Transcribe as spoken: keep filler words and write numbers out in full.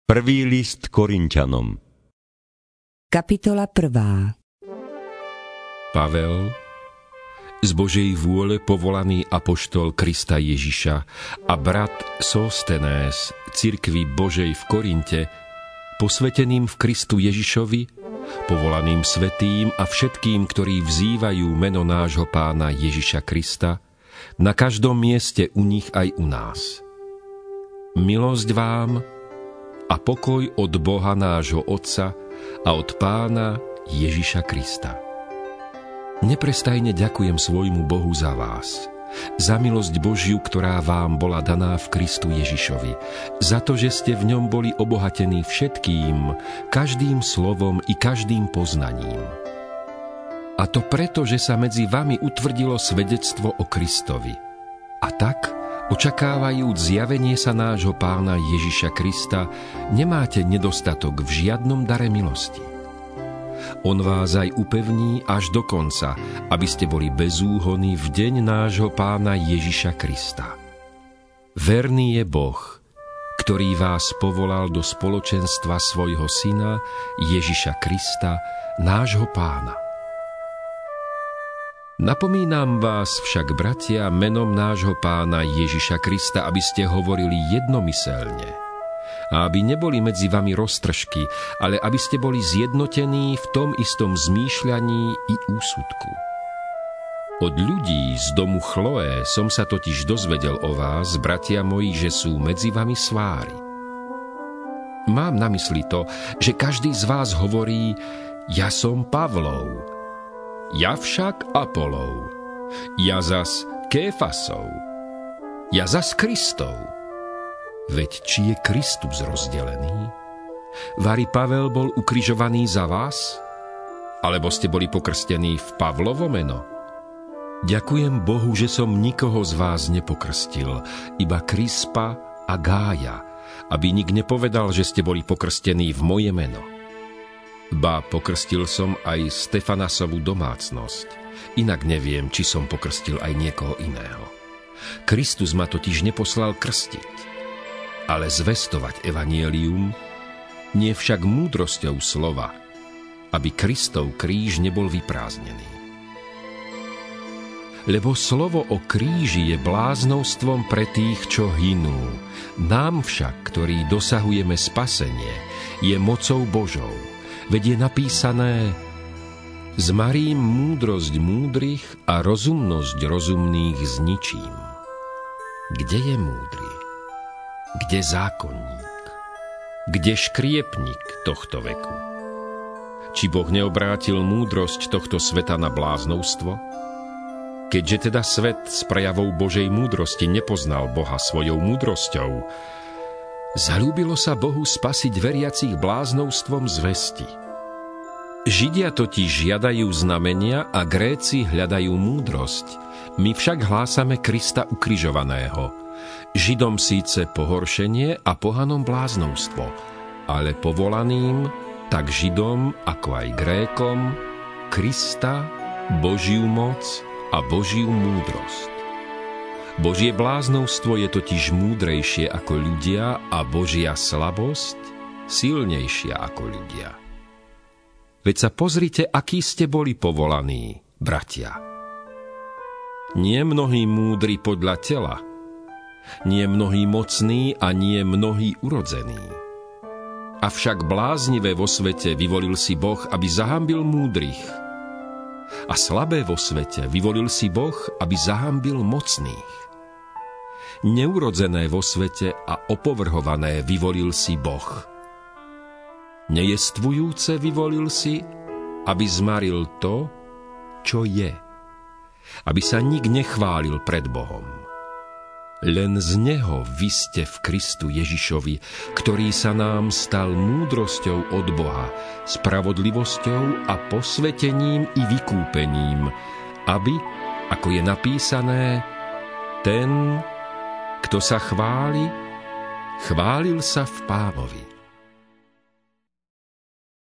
Prvý list Korinťanom. Kapitola prvá. Pavel, z Božej vôle povolaný apoštol Krista Ježiša a brat Sóstenés, cirkvi Božej v Korinte, posveteným v Kristu Ježišovi, povolaným svätým a všetkým, ktorí vzývajú meno nášho Pána Ježiša Krista, na každom mieste u nich aj u nás. Milosť vám a pokoj od Boha nášho Otca a od Pána Ježiša Krista. Neprestajne ďakujem svojmu Bohu za vás, za milosť Božiu, ktorá vám bola daná v Kristu Ježišovi, za to, že ste v ňom boli obohatení všetkým, každým slovom i každým poznaním. A to preto, že sa medzi vami utvrdilo svedectvo o Kristovi. A tak, očakávajúc zjavenie sa nášho Pána Ježiša Krista, nemáte nedostatok v žiadnom dare milosti. On vás aj upevní až do konca, aby ste boli bezúhonní v deň nášho Pána Ježiša Krista. Verný je Boh, ktorý vás povolal do spoločenstva svojho Syna Ježiša Krista, nášho Pána. Napomínam vás však, bratia, menom nášho Pána Ježiša Krista, aby ste hovorili jednomyselne a aby neboli medzi vami roztržky, ale aby ste boli zjednotení v tom istom zmýšľaní i úsudku. Od ľudí z domu Chloé som sa totiž dozvedel o vás, bratia moji, že sú medzi vami svári. Mám na mysli to, že každý z vás hovorí: ja som Pavlov, ja však Apolov, ja zas Kéfasov, ja zas Kristov. Veď či je Kristus rozdelený? Vari Pavel bol ukrižovaný za vás? Alebo ste boli pokrstení v Pavlovo meno? Ďakujem Bohu, že som nikoho z vás nepokrstil, iba Krispa a Gája, aby nik nepovedal, že ste boli pokrstení v moje meno. Ba, pokrstil som aj Stefanasovú domácnosť, inak neviem, či som pokrstil aj niekoho iného. Kristus ma totiž neposlal krstiť, ale zvestovať evanjelium, nie však múdrosťou slova, aby Kristov kríž nebol vyprázdnený. Lebo slovo o kríži je bláznostvom pre tých, čo hynú. Nám však, ktorí dosahujeme spasenie, je mocou Božou. Veď je napísané: zmarím múdrosť múdrych a rozumnosť rozumných zničím. Kde je múdry? Kde zákonník? Kde škriepnik tohto veku? Či Boh neobrátil múdrosť tohto sveta na bláznovstvo? Keďže teda svet s prejavou Božej múdrosti nepoznal Boha svojou múdrosťou, zalúbilo sa Bohu spasiť veriacich bláznovstvom zvesti. Židia totiž žiadajú znamenia a Gréci hľadajú múdrosť. My však hlásame Krista ukrižovaného. Židom síce pohoršenie a pohanom bláznovstvo, ale povolaným, tak Židom ako aj Grékom, Krista, Božiu moc a Božiu múdrosť. Božie bláznovstvo je totiž múdrejšie ako ľudia a Božia slabosť silnejšia ako ľudia. Veď sa pozrite, akí ste boli povolaní, bratia. Nie mnohí múdri podľa tela, nie mnohí mocní a nie mnohí urodzení. Avšak bláznivé vo svete vyvolil si Boh, aby zahambil múdrych. A slabé vo svete vyvolil si Boh, aby zahambil mocných. Neurodzené vo svete a opovrhované vyvolil si Boh. Nejestvujúce vyvolil si, aby zmaril to, čo je, aby sa nik nechválil pred Bohom. Len z Neho vy ste v Kristu Ježišovi, ktorý sa nám stal múdrosťou od Boha, spravodlivosťou a posvetením i vykúpením, aby, ako je napísané, ten, kto sa chváli, chválil sa v Pánovi.